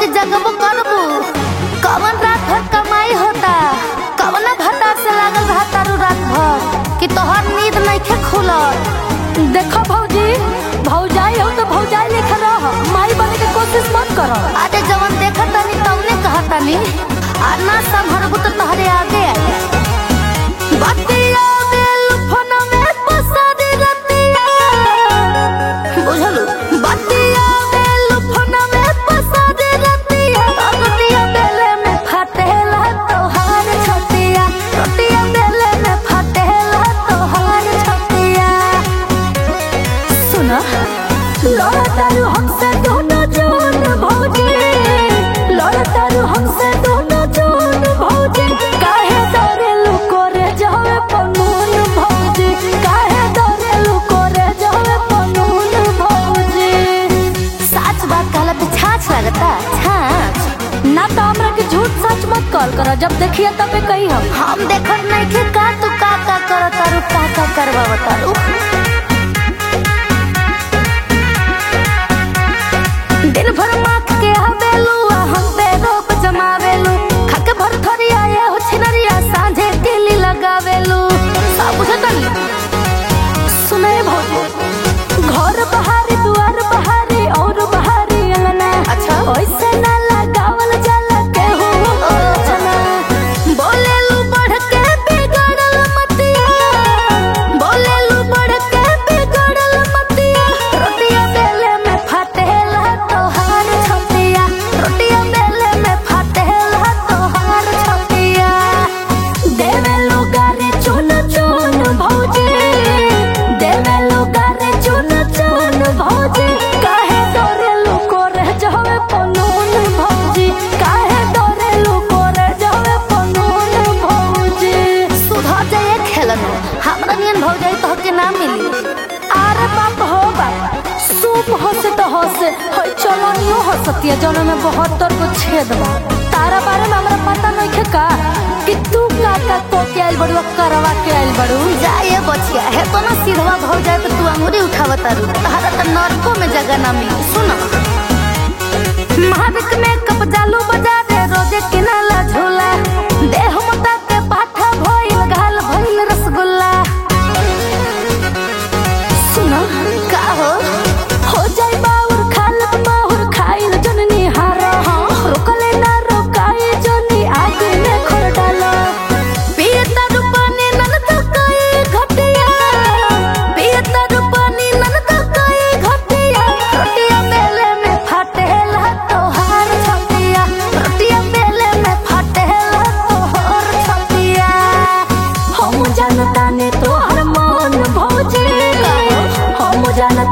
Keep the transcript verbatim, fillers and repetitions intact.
रोटी जगबो करबू। कवन रात भर कमाई होता, कवन घाटा से लागल रहा तारू रात भर कि तोहर नींद नहीं खुलल। देखो भौजी, भौजाई हो तो भौजाई लेकर रह, माई बने के कोशिश मत करो। अरे जवन देखा तनी तवने कहा तनी, आ ना संभरबू तो तोहरे आगे आई। बतिया दिल फोन में पसारी रतिया, बुझलू? बतिया दिल फोन में पसारी रतिया, रोटिया बेले में फटेला तोहार छतिया, रोटिया बेले में फटेला तोहार छतिया। सुना लड़ा तारू हमसे दोनों जोन भौजी, लड़ा तारू हमसे दोनों जोन भौजी। काहे डरे लुको रे जावे पनून भौजी, काहे डरे लुको रे जावे पनून भौजी। सच बात कहला पे छाछ लगता, छाछ ना तो हमरा के झूठ सच मत कॉल करा, जब देखिए तबे कही हम हम देखत नहीं के का तू का का करत तारू, का का करवा तारू। दिन भर माख के आवेलू, हम पे रोप जमावेलू, खाके भर थरिया ये हो छिनरिया, सांझे तिली लगावेलू। सब बुझतनी सुने भौजी, घर बहारी दुआर बहारी और बहारी अंगना। अच्छा ओइसे ना लगावल जाला केहू चना। बोलेलू बढ़ के बिगड़ल मतिया, बोलेलू बढ़ के बिगड़ल मतिया, रोटिया बेले में फटेला तोहार छतिया, रोटिया बेले में फटेला तोहार छतिया। देवे लोगारे चुन चुन भौजी, देवे लोगारे चुन चुन भौजी। काहे डरे लुको रह जावे पनून भौजी, काहे डरे लुको रह जावे पनून भौजी। सुधर जाए खेलन, हमरा नियन भौजाई तो के ना मिली। अरे बाप हो बाप, सूप हंसे तो हंसे, हई चलनियो हंसतिया जौन में बहत्तर को छेद बा। तारा बारे में हमरा पता नहीं है का कि तू का का को के आइल बड़ू, करवा के आइल बड़ू। जाए बचिया है तो ना सीधवा भौजाई तो तू अंगूरी उठावत तारू, तहरा त नरको में जगह ना मिली। सुनो महाविक में कप जालू बजा दे, रोजे किनाला झूला, देह मोटा के पाठा भइल, घाल भइल रसगुल्ला। सुना का हो हो जाई बाउर खालक माहुर खाइल जननी हारा। हाँ रोकले ना रोकाई जनी आगे में खोर डाला। पियता रूपानी नन तो कई घटिया, पियता रूपानी नन तो कई घटिया, रोटिया बेले में फटेला तोहार छतिया, रोटिया बेले में फटेला तोहार छतिया। हम जानता ने तोहर मन भौजी, हम जानता